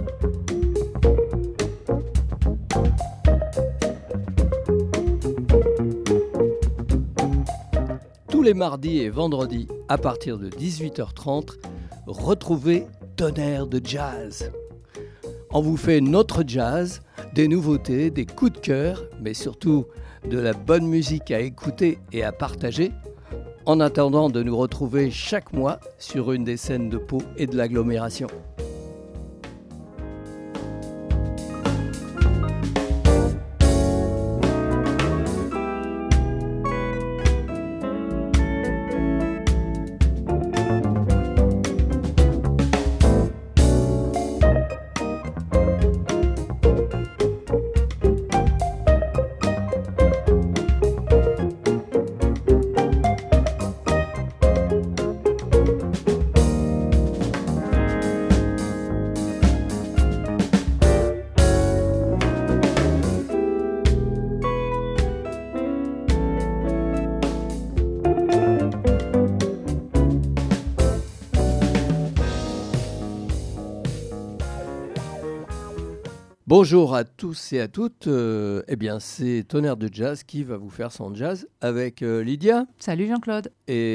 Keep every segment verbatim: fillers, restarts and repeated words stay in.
Tous les mardis et vendredis, à partir de dix-huit heures trente, retrouvez Tonnerre de Jazz. On vous fait notre jazz, des nouveautés, des coups de cœur, mais surtout de la bonne musique à écouter et à partager, en attendant de nous retrouver chaque mois sur une des scènes de Pau et de l'agglomération. Bonjour à tous et à toutes, euh, eh bien c'est Tonnerre de Jazz qui va vous faire son jazz avec euh, Lydia. Salut Jean-Claude.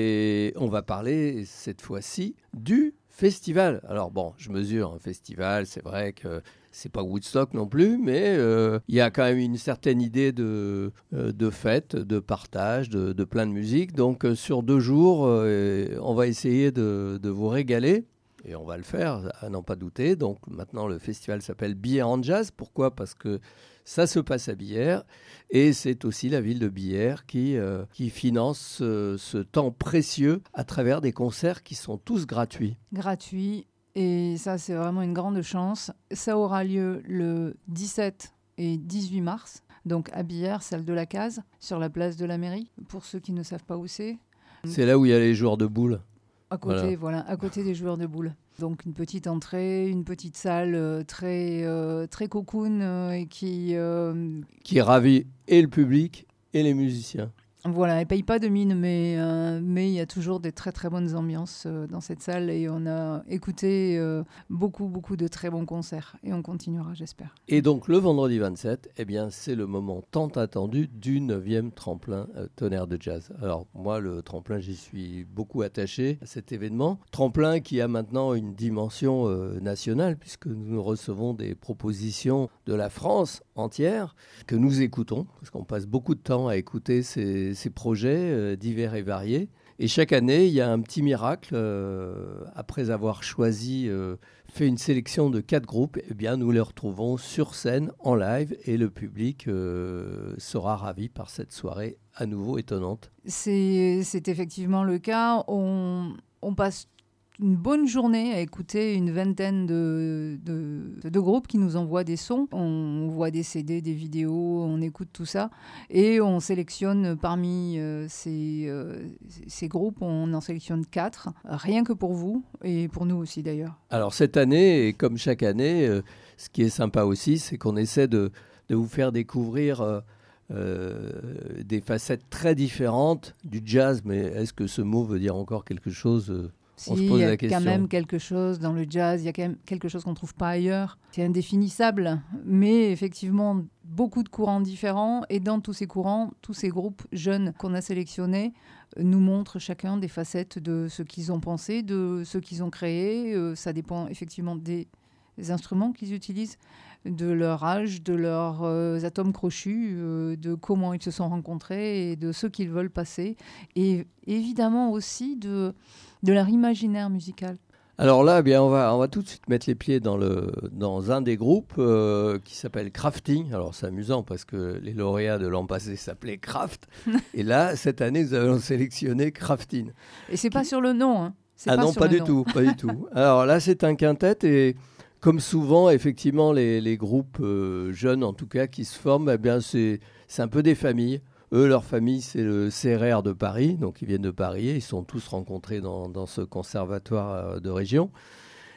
Et on va parler cette fois-ci du festival. Alors bon, je mesure un festival, c'est vrai que c'est pas Woodstock non plus, mais euh, il y a quand même une certaine idée de, euh, de fête, de partage, de, de plein de musique. Donc euh, sur deux jours, euh, on va essayer de, de vous régaler. Et on va le faire, à n'en pas douter. Donc maintenant, le festival s'appelle Billère en Jazz. Pourquoi ? Parce que ça se passe à Billère. Et c'est aussi la ville de Billère qui, euh, qui finance ce, ce temps précieux à travers des concerts qui sont tous gratuits. Gratuits. Et ça, c'est vraiment une grande chance. Ça aura lieu le dix-sept et dix-huit mars. Donc à Billère, salle de la Case, sur la place de la mairie. Pour ceux qui ne savent pas où c'est. C'est là où il y a les joueurs de boules. À côté, voilà. voilà, à côté des joueurs de boules. Donc une petite entrée, une petite salle euh, très, euh, très cocoon euh, et qui... Euh... Qui ravit et le public et les musiciens. Voilà, elle ne paye pas de mine, mais euh, mais il y a toujours des très très bonnes ambiances euh, dans cette salle et on a écouté euh, beaucoup beaucoup de très bons concerts et on continuera, j'espère. Et donc le vendredi vingt-sept, eh bien, c'est le moment tant attendu du neuvième tremplin euh, Tonnerre de Jazz. Alors moi, le tremplin, j'y suis beaucoup attaché à cet événement. Tremplin qui a maintenant une dimension euh, nationale puisque nous recevons des propositions de la France entière que nous écoutons parce qu'on passe beaucoup de temps à écouter ces ces projets euh, divers et variés. Et chaque année, il y a un petit miracle. Euh, après avoir choisi, euh, fait une sélection de quatre groupes, eh bien, nous les retrouvons sur scène, en live, et le public euh, sera ravi par cette soirée à nouveau étonnante. C'est, c'est effectivement le cas. On, on passe une bonne journée à écouter une vingtaine de, de, de groupes qui nous envoient des sons. On voit des C D, des vidéos, on écoute tout ça et on sélectionne parmi euh, ces, euh, ces groupes, on en sélectionne quatre, rien que pour vous et pour nous aussi d'ailleurs. Alors cette année, et comme chaque année, euh, ce qui est sympa aussi, c'est qu'on essaie de, de vous faire découvrir euh, euh, des facettes très différentes du jazz, mais est-ce que ce mot veut dire encore quelque chose euh Si, il y a quand même quelque chose dans le jazz, il y a quand même quelque chose qu'on ne trouve pas ailleurs. C'est indéfinissable, mais effectivement, beaucoup de courants différents. Et dans tous ces courants, tous ces groupes jeunes qu'on a sélectionnés nous montrent chacun des facettes de ce qu'ils ont pensé, de ce qu'ils ont créé. Euh, ça dépend effectivement des, des instruments qu'ils utilisent, de leur âge, de leurs euh, atomes crochus, euh, de comment ils se sont rencontrés et de ce qu'ils veulent passer. Et évidemment aussi de... de leur imaginaire musical. Alors là, eh bien, on va, on va tout de suite mettre les pieds dans, le, dans un des groupes euh, qui s'appelle Crafting. Alors c'est amusant parce que les lauréats de l'an passé s'appelaient Kraft. Et là, cette année, nous avons sélectionné Crafting. Et c'est pas qui... sur le nom. Hein. C'est ah pas non, sur pas le du nom. tout, pas du tout. Alors là, c'est un quintet et comme souvent, effectivement, les, les groupes euh, jeunes, en tout cas, qui se forment, eh bien, c'est, c'est un peu des familles. Eux, leur famille, c'est le C R R de Paris, donc ils viennent de Paris, ils sont tous rencontrés dans, dans ce conservatoire de région.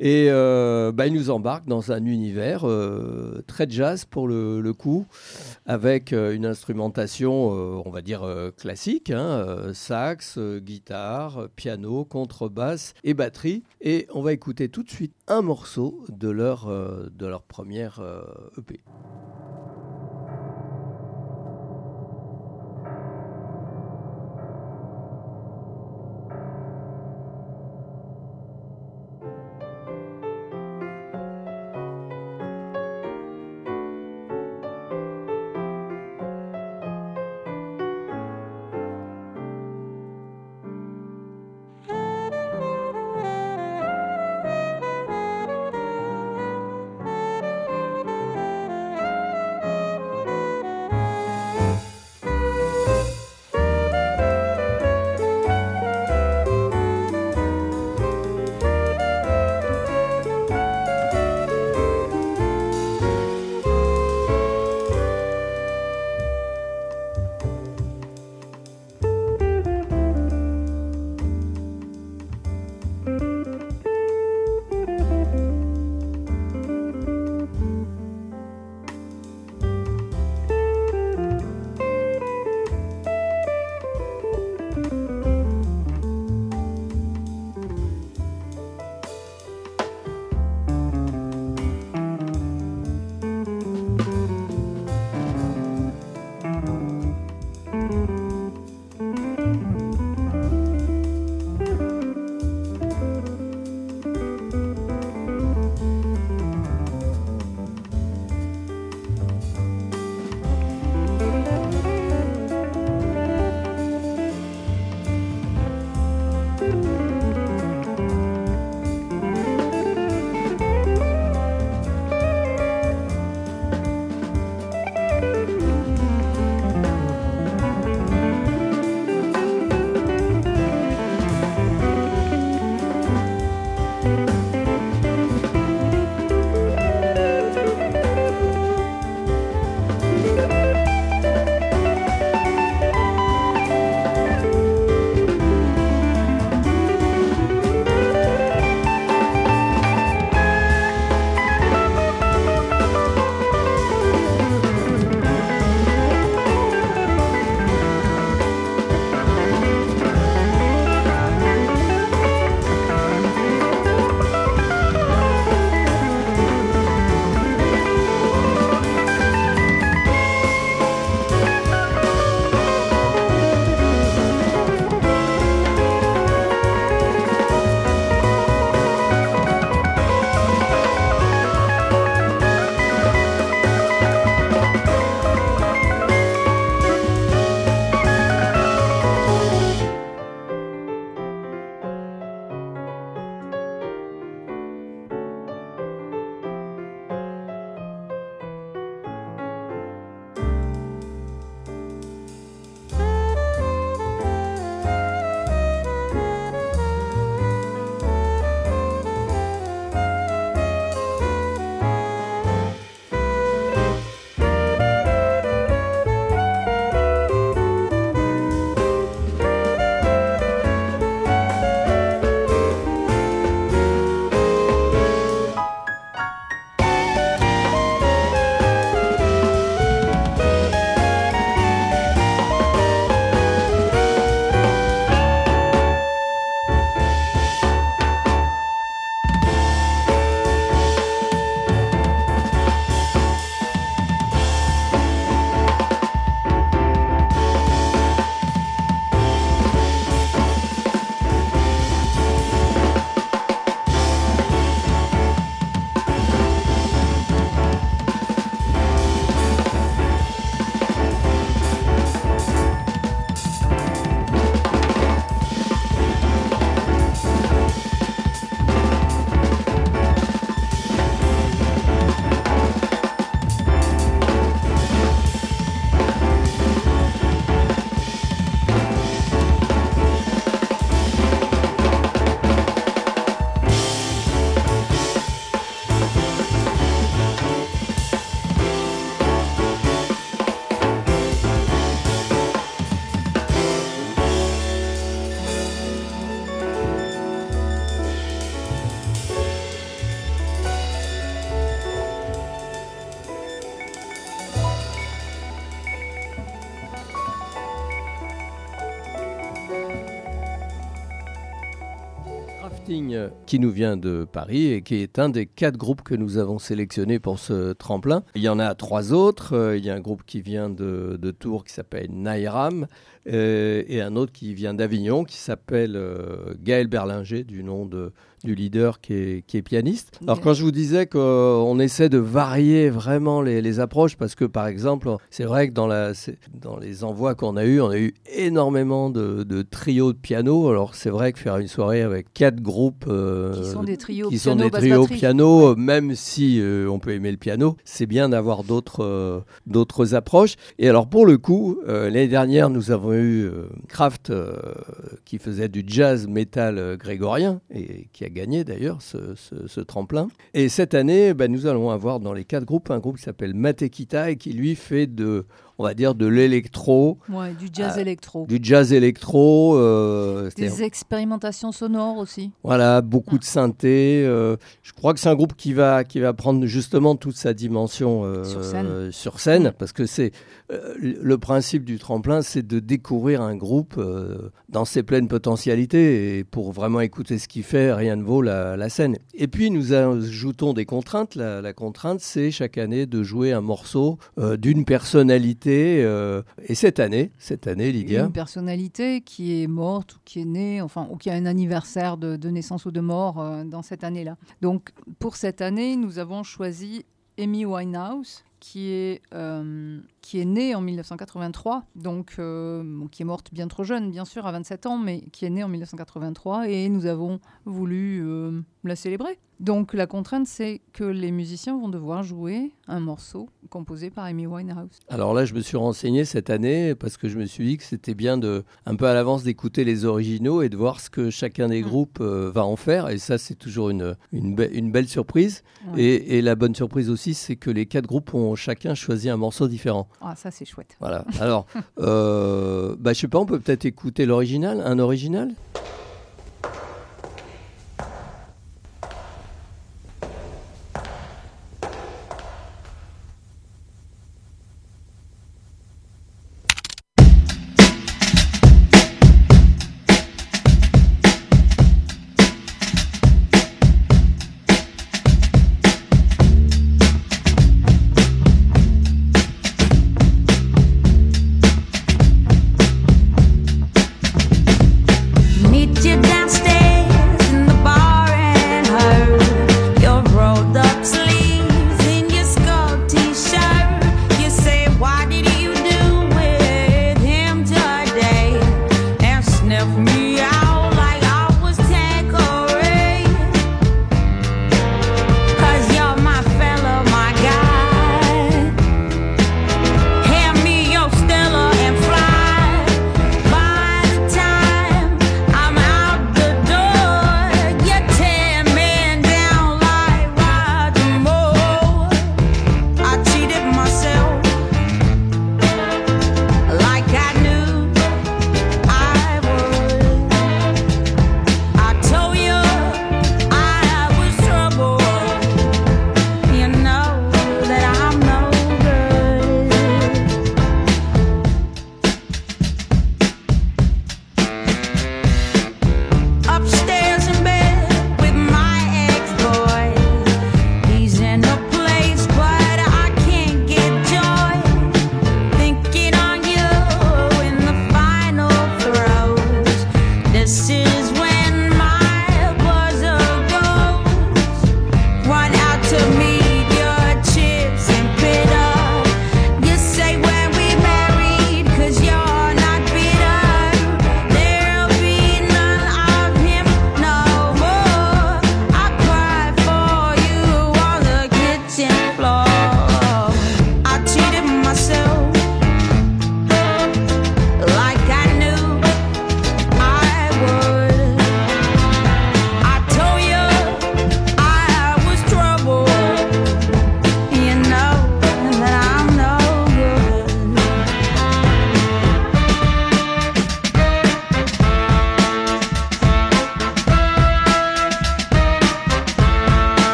Et euh, bah, il nous embarque dans un univers euh, très jazz pour le, le coup, avec euh, une instrumentation, euh, on va dire, euh, classique, hein, euh, sax, euh, guitare, piano, contrebasse et batterie. Et on va écouter tout de suite un morceau de leur, euh, de leur première euh, E P. casting qui nous vient de Paris et qui est un des quatre groupes que nous avons sélectionnés pour ce tremplin. Il y en a trois autres. Il y a un groupe qui vient de, de Tours qui s'appelle Nairam euh, et un autre qui vient d'Avignon qui s'appelle euh, Gaël Berlinger, du nom de, du leader qui est, qui est pianiste. Alors quand je vous disais qu'on essaie de varier vraiment les, les approches, parce que par exemple, c'est vrai que dans, la, dans les envois qu'on a eus, on a eu énormément de, de trios de piano. Alors c'est vrai que faire une soirée avec quatre groupes euh, qui sont des trios qui piano, sont des trios piano, ouais. Même si euh, on peut aimer le piano, c'est bien d'avoir d'autres, euh, d'autres approches. Et alors pour le coup, euh, l'année dernière, nous avons eu euh, Kraft euh, qui faisait du jazz métal euh, grégorien et qui a gagné d'ailleurs ce, ce, ce tremplin. Et cette année, bah, nous allons avoir dans les quatre groupes un groupe qui s'appelle Matekita et qui lui fait de, on va dire, de l'électro. Ouais, du jazz euh, électro. Du jazz électro. Euh, Des expérimentations sonores aussi. Voilà, beaucoup ah. de synthé. Euh, je crois que c'est un groupe qui va, qui va prendre justement toute sa dimension euh, sur scène, euh, sur scène mmh. parce que c'est euh, le principe du tremplin, c'est de découvrir un groupe euh, dans ses pleines potentialités. Et pour vraiment écouter ce qu'il fait, rien ne vaut la, la scène. Et puis, nous ajoutons des contraintes. La, la contrainte, c'est chaque année de jouer un morceau euh, d'une personnalité. Euh, et cette année, cette année, Lydia. Une personnalité qui est morte ou qui est née, enfin, ou qui a un anniversaire de, de naissance ou de mort euh, dans cette année-là. Donc, pour cette année, nous avons choisi Amy Winehouse, qui est, euh, qui est née en dix-neuf cent quatre-vingt-trois, donc euh, bon, qui est morte bien trop jeune, bien sûr, à vingt-sept ans, mais qui est née en dix-neuf cent quatre-vingt-trois, et nous avons voulu euh, la célébrer. Donc la contrainte, c'est que les musiciens vont devoir jouer un morceau composé par Amy Winehouse. Alors là, je me suis renseigné cette année parce que je me suis dit que c'était bien de, un peu à l'avance d'écouter les originaux et de voir ce que chacun des mmh. groupes euh, va en faire. Et ça, c'est toujours une, une, be- une belle surprise. Ouais. Et, et la bonne surprise aussi, c'est que les quatre groupes ont chacun choisi un morceau différent. Ah, ça, c'est chouette. Voilà. Alors, euh, bah, je sais pas, on peut peut-être écouter l'original, un original ? Need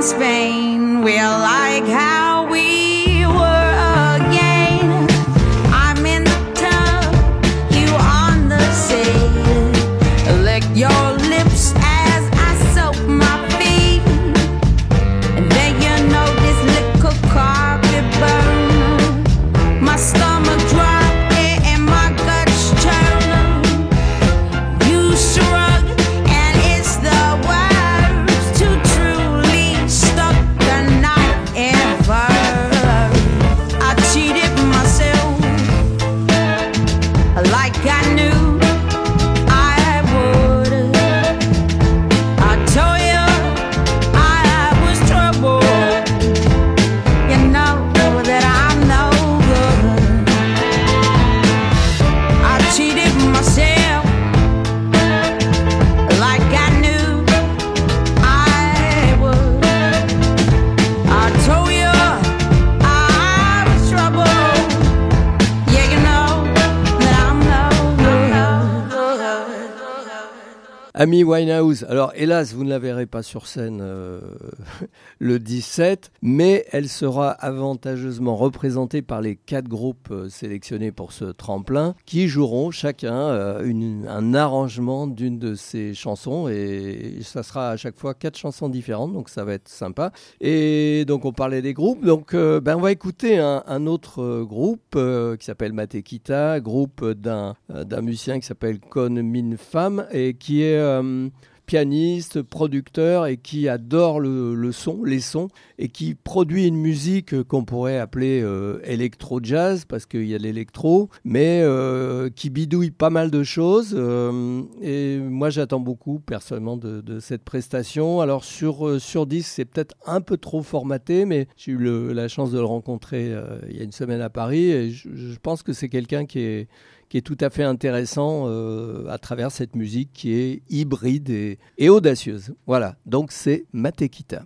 Spain. We're like how we were again. I'm in the tub, you on the sea. Lick your lips as I soap my feet. And then you know this little carpet burn. My stomach drop and my guts churn. You shrug and it's the words to truly stuck the knife ever. I cheated myself like I knew I would. I told you I was trouble. You know that I'm no good. I cheated myself like I knew I would. I told you I was trouble. Yeah, you know that I'm no good. Amy Winehouse, alors hélas, vous ne la verrez pas sur scène euh, le dix-sept, mais elle sera avantageusement représentée par les quatre groupes euh, sélectionnés pour ce tremplin, qui joueront chacun euh, une- un arrangement d'une de ces chansons, et ça sera à chaque fois quatre chansons différentes, donc ça va être sympa. Et donc on parlait des groupes, donc euh, ben, on va écouter un, un autre euh, groupe euh, qui s'appelle Matekita, groupe d'un, euh, d'un musicien qui s'appelle Kon Min Pham, et qui est euh, pianiste, producteur et qui adore le, le son, les sons, et qui produit une musique euh, qu'on pourrait appeler euh, électro-jazz, parce qu'il y a de l'électro, mais euh, qui bidouille pas mal de choses. euh, et moi, j'attends beaucoup, personnellement, de, de cette prestation. Alors, sur, euh, sur dix, c'est peut-être un peu trop formaté, mais j'ai eu le- la chance de le rencontrer euh, il y a une semaine à Paris, et je, je pense que c'est quelqu'un qui est qui est tout à fait intéressant euh, à travers cette musique qui est hybride et, et audacieuse. Voilà, donc c'est Matekita.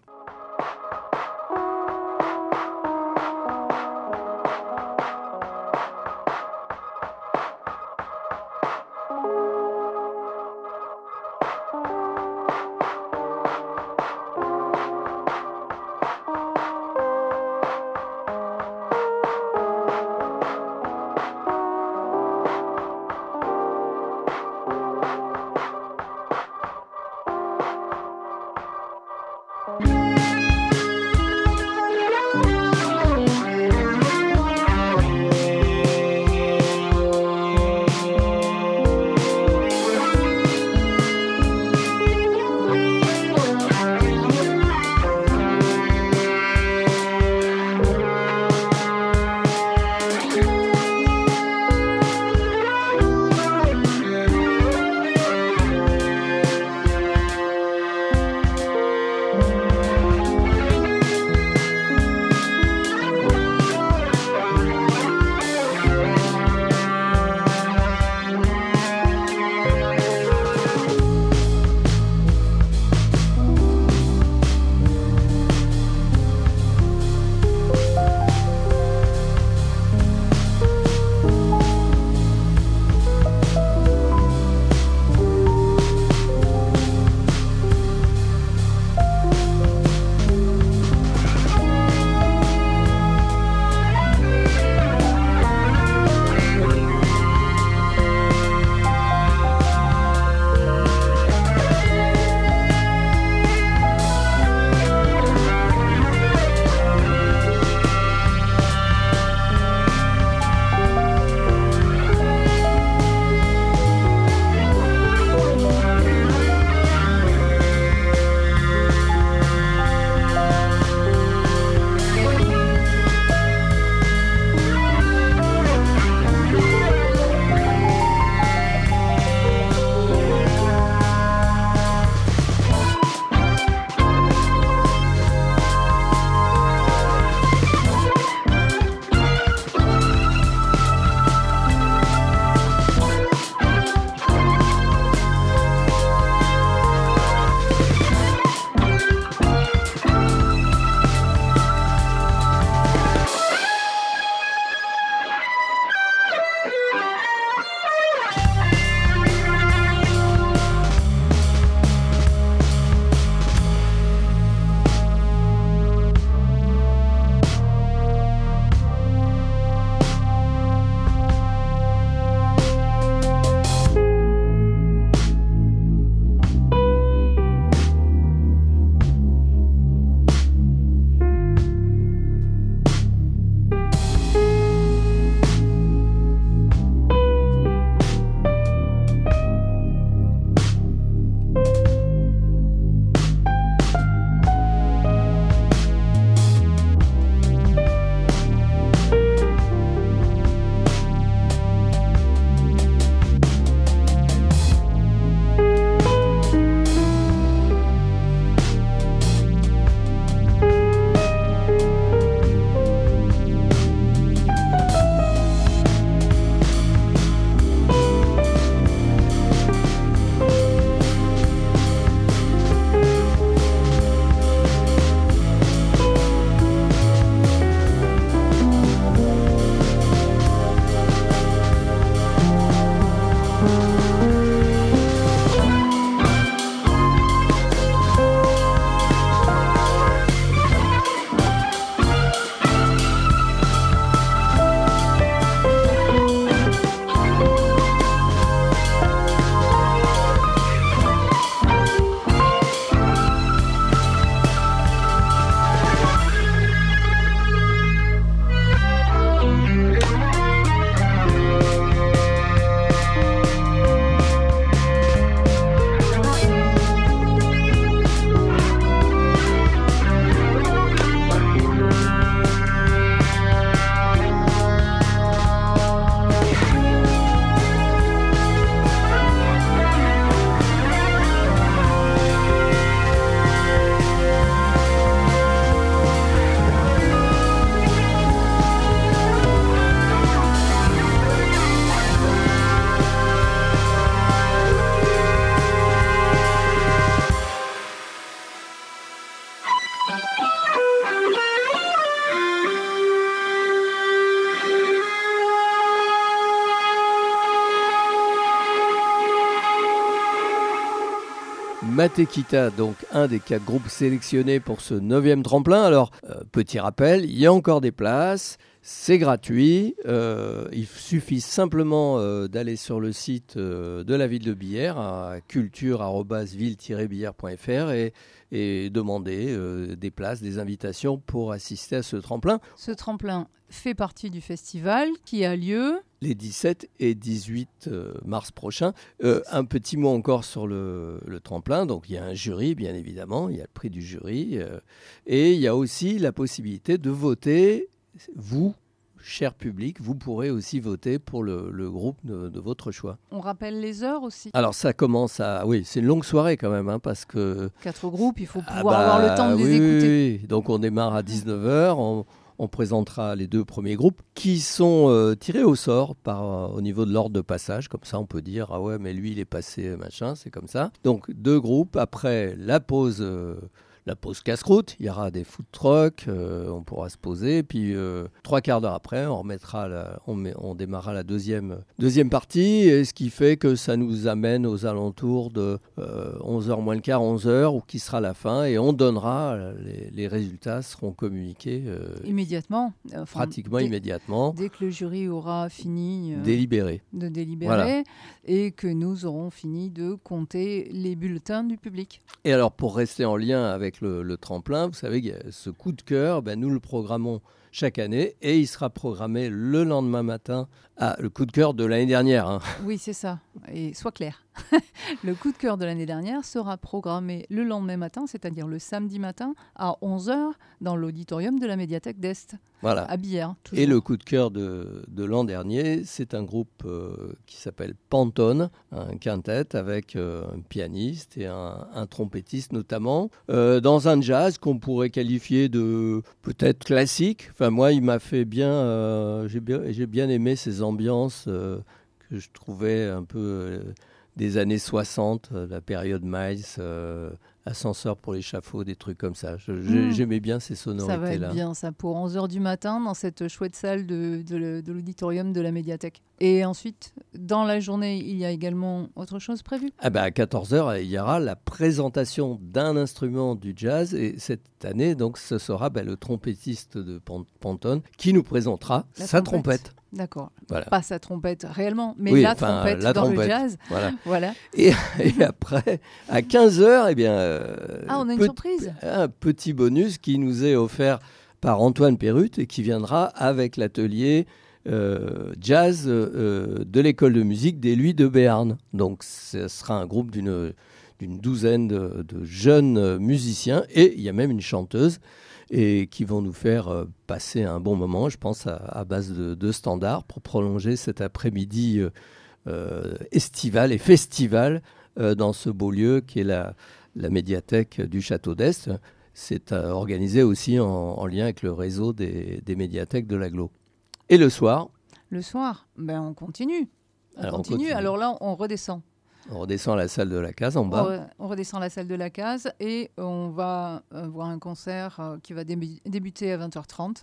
Matekita, donc un des quatre groupes sélectionnés pour ce neuvième tremplin. Alors, euh, petit rappel, il y a encore des places, c'est gratuit. Euh, il suffit simplement euh, d'aller sur le site euh, de la ville de Billère, à culture arobase ville tiret billère point f r et, et demander euh, des places, des invitations pour assister à ce tremplin. Ce tremplin fait partie du festival qui a lieu les dix-sept et dix-huit mars prochains. Euh, un petit mot encore sur le, le tremplin. Donc, il y a un jury, bien évidemment. Il y a le prix du jury. Euh, et il y a aussi la possibilité de voter. Vous, cher public, vous pourrez aussi voter pour le, le groupe de, de votre choix. On rappelle les heures aussi. Alors, ça commence à... Oui, c'est une longue soirée quand même, hein, parce que... Quatre groupes, il faut pouvoir ah bah, avoir le temps de oui, les écouter. Oui, oui. Donc, on démarre à dix-neuf heures. On... On présentera les deux premiers groupes qui sont euh, tirés au sort par, euh, au niveau de l'ordre de passage. Comme ça, on peut dire « Ah ouais, mais lui, il est passé, machin », c'est comme ça. Donc, deux groupes. Après la pause, euh, la pause casse-croûte, il y aura des food trucks, euh, on pourra se poser. Puis, euh, trois quarts d'heure après, on, remettra la, on, met, on démarrera la deuxième, deuxième partie. Et ce qui fait que ça nous amène aux alentours de euh, onze heures moins le quart, onze heures, ou qui sera la fin. Et on donnera, les, les résultats seront communiqués euh, immédiatement. Enfin, pratiquement dès, immédiatement. Dès que le jury aura fini euh, délibéré. de délibérer Voilà. Et que nous aurons fini de compter les bulletins du public. Et alors, pour rester en lien avec le, le tremplin, vous savez, ce coup de cœur, ben, nous le programmons chaque année et il sera programmé le lendemain matin. Ah, le coup de cœur de l'année dernière. Hein. Oui, c'est ça. Et sois clair. Le coup de cœur de l'année dernière sera programmé le lendemain matin, c'est-à-dire le samedi matin à onze heures dans l'auditorium de la médiathèque d'Est, voilà. à Billère. Et le coup de cœur de, de l'an dernier, c'est un groupe euh, qui s'appelle Pantone, un quintet avec euh, un pianiste et un, un trompettiste notamment, euh, dans un jazz qu'on pourrait qualifier de peut-être classique. Enfin, moi, il m'a fait bien, euh, j'ai bien, j'ai bien aimé ces ambiances euh, que je trouvais un peu euh, des années soixante, euh, la période Miles, euh, Ascenseur pour l'échafaud, des trucs comme ça. Je, mmh. J'aimais bien ces sonorités-là. Ça va être bien, ça, pour onze heures du matin, dans cette chouette salle de, de, de l'auditorium de la médiathèque. Et ensuite, dans la journée, il y a également autre chose prévue. Ah bah à quatorze heures, il y aura la présentation d'un instrument du jazz. Et cette année, donc, ce sera bah, le trompettiste de Pantone qui nous présentera la sa trompette. trompette. D'accord. Voilà. Pas sa trompette réellement, mais oui, la, enfin, trompette la dans trompette le jazz. Voilà. voilà. Et, et après, à quinze heures, eh bien, euh, ah, on a une pe- surprise. Un petit bonus qui nous est offert par Antoine Perrut et qui viendra avec l'atelier euh, jazz euh, de l'école de musique des Luys de Béarn. Donc, ce sera un groupe d'une, d'une douzaine de, de jeunes musiciens et il y a même une chanteuse. Et qui vont nous faire euh, passer un bon moment, je pense, à, à base de, de standards pour prolonger cet après-midi euh, euh, estival et festival euh, dans ce beau lieu qui est la, la médiathèque du Château d'Est. C'est euh, organisé aussi en, en lien avec le réseau des, des médiathèques de l'Agglo. Et le soir Le soir, ben on continue. On, Alors, continue. on continue. Alors là, on redescend. On redescend à la salle de la case en bas. On, re- on redescend à la salle de la case et on va euh, voir un concert euh, qui va débu- débuter à vingt heures trente.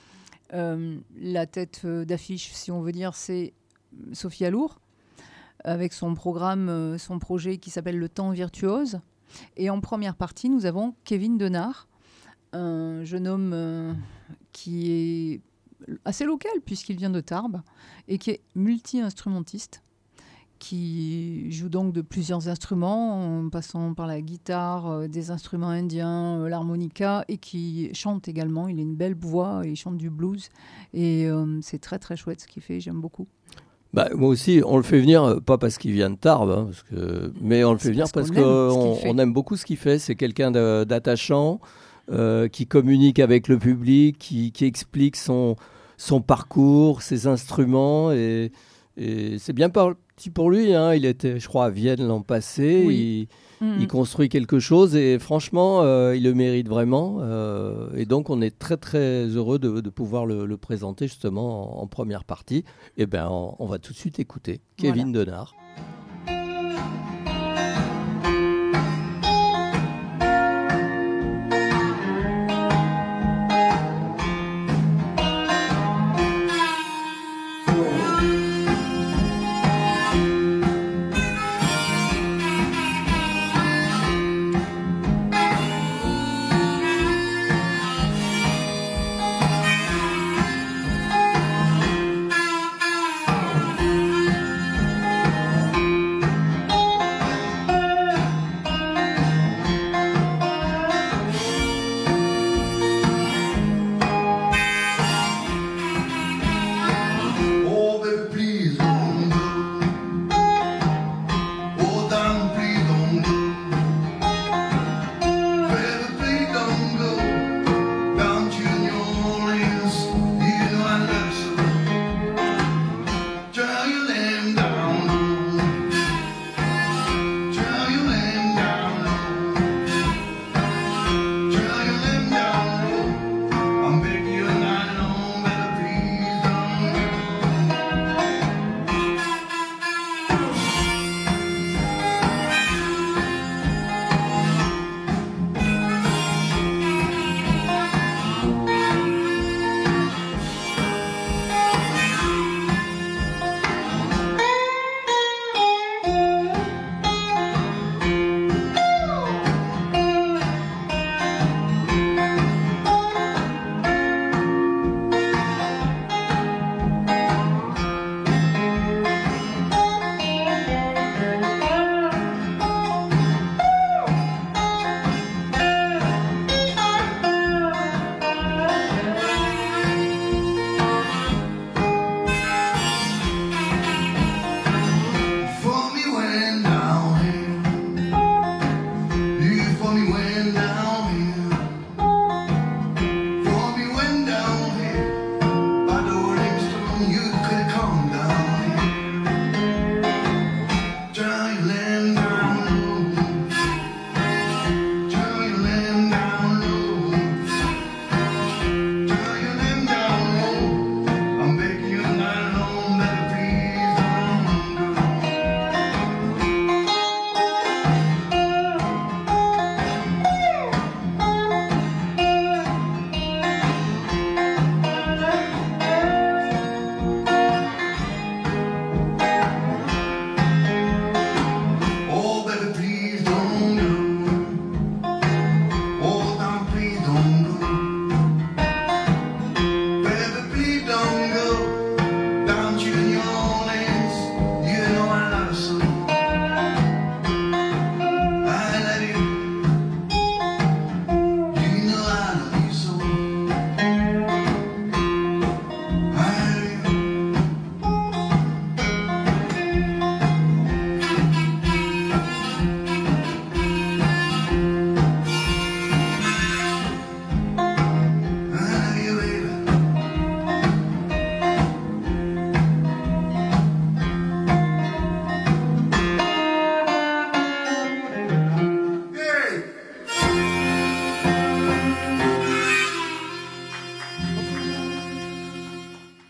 Euh, la tête euh, d'affiche, si on veut dire, c'est Sophie Alour, avec son programme, euh, son projet qui s'appelle Le Temps Virtuose. Et en première partie, nous avons Kevin Denard, un jeune homme euh, qui est assez local puisqu'il vient de Tarbes et qui est multi-instrumentiste, qui joue donc de plusieurs instruments, en passant par la guitare, euh, des instruments indiens, euh, l'harmonica, et qui chante également. Il a une belle voix, et il chante du blues. Et euh, c'est très très chouette ce qu'il fait, j'aime beaucoup. Bah, moi aussi, on le fait venir, euh, pas parce qu'il vient de Tarbes, hein, parce que, mais on le fait C'est venir parce parce qu'on qu'on aime ce qu'il fait. on aime beaucoup ce qu'il fait. C'est quelqu'un de- d'attachant, euh, qui communique avec le public, qui, qui explique son, son parcours, ses instruments. Et, et c'est bien parti pour lui. Hein. Il était, je crois, à Vienne l'an passé. Oui. Il, Mmh. il construit quelque chose et franchement, euh, il le mérite vraiment. Euh, et donc, on est très, très heureux de, de pouvoir le, le présenter justement en, en première partie. Et bien, on, on va tout de suite écouter Kevin Voilà. Denard.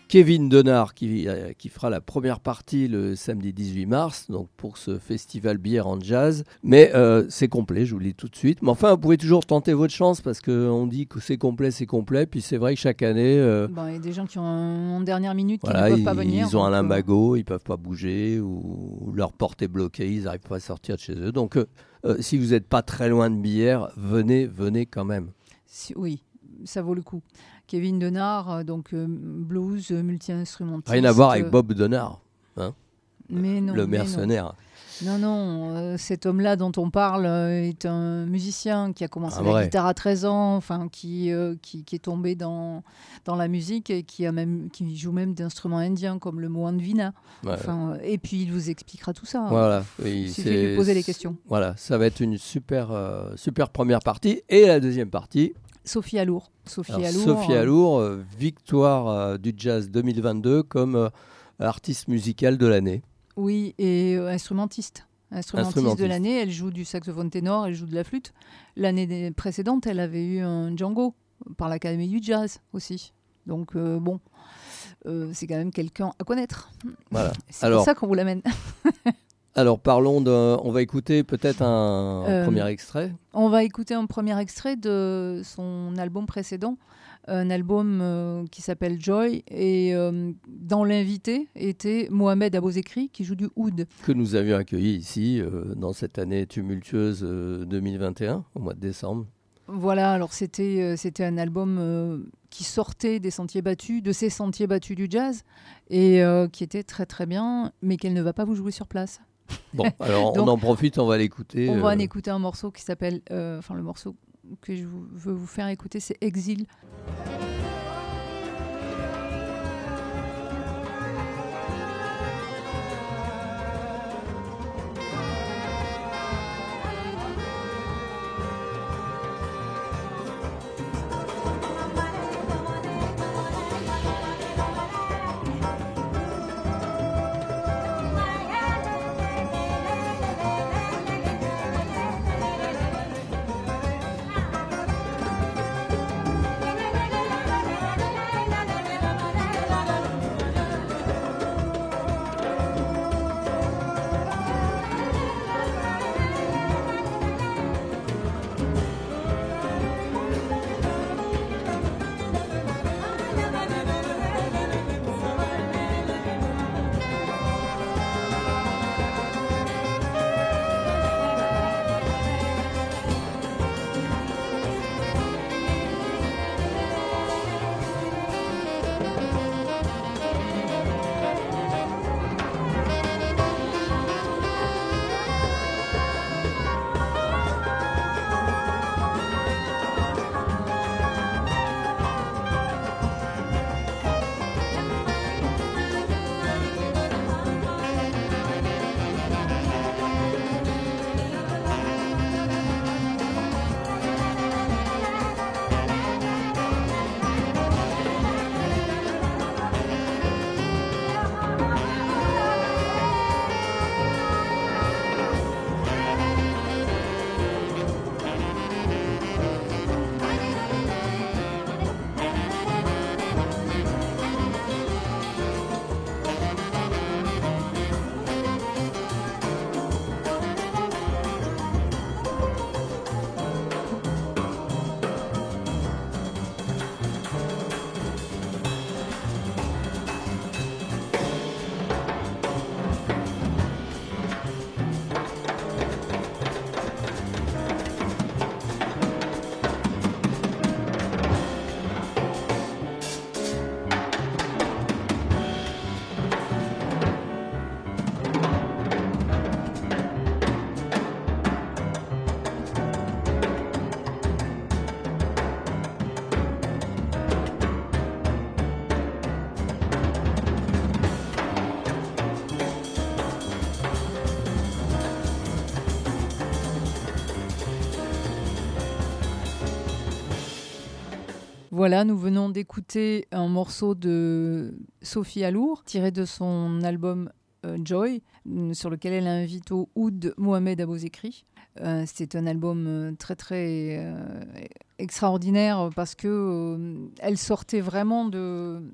Kevin Denard qui, euh, qui fera la première partie le samedi dix-huit mars, donc pour ce festival bière en jazz. Mais euh, c'est complet, je vous le dis tout de suite. Mais enfin, vous pouvez toujours tenter votre chance parce qu'on dit que c'est complet, c'est complet. Puis c'est vrai que chaque année... Euh, bon, il y a des gens qui ont en dernière minute qui voilà, ne peuvent ils, pas venir. Ils ont un donc, lumbago, ils ne peuvent pas bouger ou, ou leur porte est bloquée, ils n'arrivent pas à sortir de chez eux. Donc euh, euh, si vous n'êtes pas très loin de Bière, venez, venez quand même. Si, oui, ça vaut le coup. Kevin Denard, donc euh, blues, multi-instrumentiste. Rien à voir avec Bob Denard, hein, mais non, le mais mercenaire. Non, non, euh, cet homme-là dont on parle euh, est un musicien qui a commencé ah, la vrai. guitare à treize ans, enfin, qui, euh, qui, qui est tombé dans, dans la musique et qui, a même, qui joue même d'instruments indiens comme le moandvina. Ouais. Enfin, et puis il vous expliquera tout ça. Voilà, oui, il suffit de lui poser les questions. Voilà, ça va être une super, euh, super première partie. Et la deuxième partie... Sophie Allour. Sophie Alors, Allour, Sophie Allour, euh, victoire euh, du jazz deux mille vingt-deux comme euh, artiste musicale de l'année. Oui, et euh, instrumentiste. Instrumentiste, Instrumentiste de l'année. Elle joue du saxophone ténor, elle joue de la flûte. L'année précédente, elle avait eu un Django par l'Académie du Jazz aussi. Donc, euh, bon, euh, c'est quand même quelqu'un à connaître. Voilà. C'est Alors, pour ça qu'on vous l'amène. alors, parlons de... On va écouter peut-être un, un Euh, premier extrait. On va écouter un premier extrait de son album précédent, un album euh, qui s'appelle Joy. Et euh, dans l'invité était Mohamed Abouzekri qui joue du oud. Que nous avions accueilli ici euh, dans cette année tumultueuse euh, deux mille vingt et un, au mois de décembre. Voilà, alors c'était, euh, c'était un album euh, qui sortait des sentiers battus, de ces sentiers battus du jazz, et euh, qui était très très bien, mais qu'elle ne va pas vous jouer sur place. Bon, alors Donc, on en profite, on va l'écouter. On va en euh, écouter un morceau qui s'appelle, euh, enfin le morceau que je vous- veux vous faire écouter, c'est Exil. Voilà, nous venons d'écouter un morceau de Sophie Allour, tiré de son album euh, Joy, euh, sur lequel elle invite au oud Mohamed Abouzekri. Euh, c'est un album euh, très très euh, extraordinaire parce que euh, elle sortait vraiment de,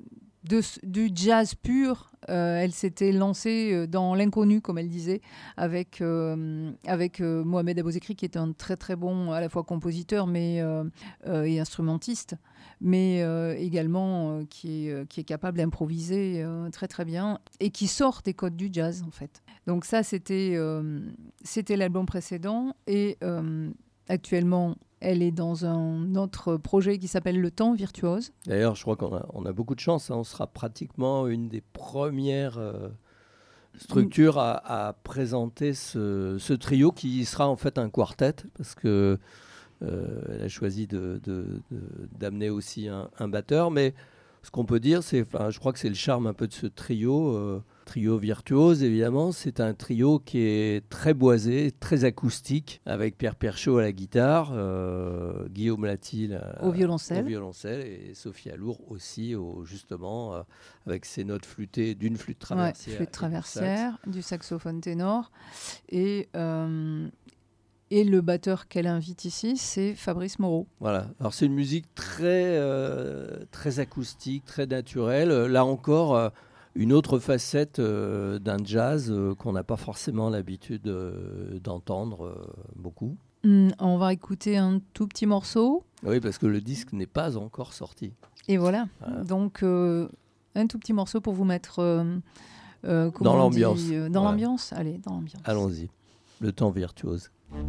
de, du jazz pur. Euh, elle s'était lancée dans l'inconnu, comme elle disait, avec, euh, avec euh, Mohamed Abouzekri, qui est un très très bon à la fois compositeur mais, euh, euh, et instrumentiste, mais euh, également euh, qui, est, qui est capable d'improviser euh, très très bien et qui sort des codes du jazz en fait. Donc ça, c'était, euh, c'était l'album précédent et euh, actuellement, elle est dans un autre projet qui s'appelle Le Temps Virtuose. D'ailleurs, je crois qu'on a, on a beaucoup de chance. Hein. On sera pratiquement une des premières euh, structures à, à présenter ce, ce trio qui sera en fait un quartet parce que euh, elle a choisi de, de, de, d'amener aussi un, un batteur. Mais ce qu'on peut dire, c'est, enfin, je crois que c'est le charme un peu de ce trio. Euh, Trio Virtuose, évidemment, c'est un trio qui est très boisé, très acoustique, avec Pierre Perchaud à la guitare, euh, Guillaume Latil au violoncelle. au violoncelle et Sophie Alour aussi, au, justement, euh, avec ses notes flûtées d'une flûte traversière. Ouais, flûte traversière, du, sax. du saxophone ténor. Et, euh, et le batteur qu'elle invite ici, c'est Fabrice Moreau. Voilà. Alors, c'est une musique très, euh, très acoustique, très naturelle. Là encore... Euh, Une autre facette euh, d'un jazz euh, qu'on n'a pas forcément l'habitude euh, d'entendre euh, beaucoup. Mmh, on va écouter un tout petit morceau. Oui, parce que le disque n'est pas encore sorti. Et voilà. voilà. Donc, euh, un tout petit morceau pour vous mettre euh, euh, dans l'ambiance. Dit, euh, dans voilà. l'ambiance. Allez, dans l'ambiance. Allons-y. Le Temps Virtuose.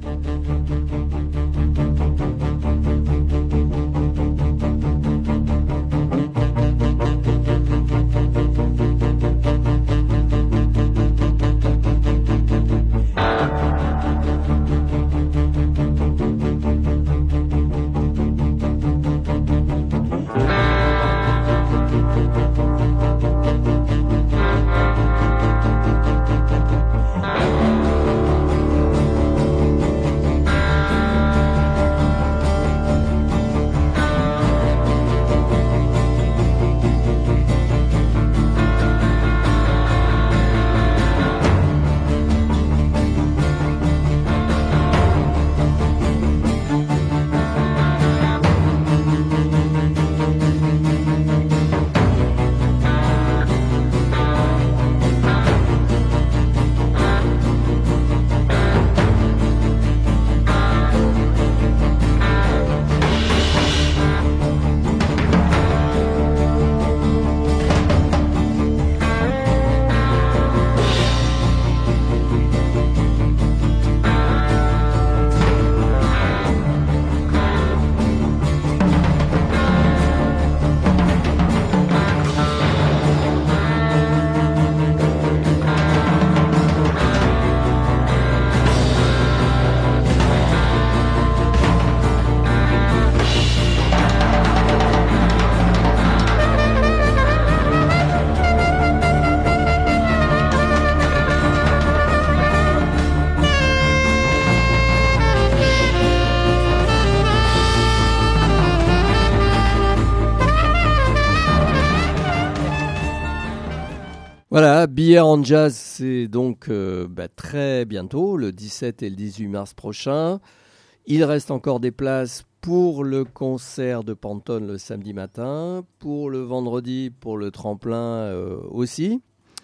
Voilà, Billard en Jazz, c'est donc euh, bah, très bientôt, le dix-sept et le dix-huit mars prochain. Il reste encore des places pour le concert de Pantone le samedi matin, pour le vendredi, pour le tremplin euh, aussi.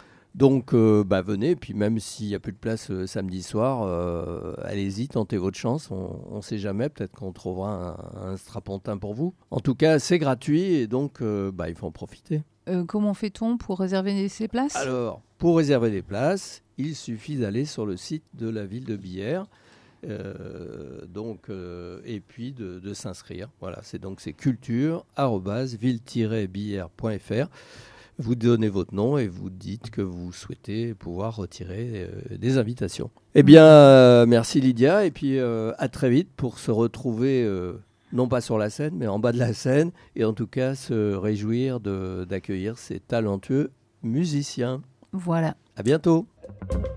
Donc euh, bah, venez, puis même s'il n'y a plus de place euh, samedi soir, euh, allez-y, tentez votre chance, on ne sait jamais, peut-être qu'on trouvera un, un strapontin pour vous. En tout cas, c'est gratuit et donc euh, bah, il faut en profiter. Euh, comment fait-on pour réserver ces places ? Alors, pour réserver des places, il suffit d'aller sur le site de la ville de Billère, euh, donc, euh, et puis de, de s'inscrire. Voilà, c'est donc c'est culture arobase ville tiret billère point f r. Vous donnez votre nom et vous dites que vous souhaitez pouvoir retirer euh, des invitations. Eh bien, euh, merci Lydia, et puis euh, à très vite pour se retrouver... Euh, non pas sur la scène, mais en bas de la scène, et en tout cas se réjouir de, d'accueillir ces talentueux musiciens. Voilà. À bientôt.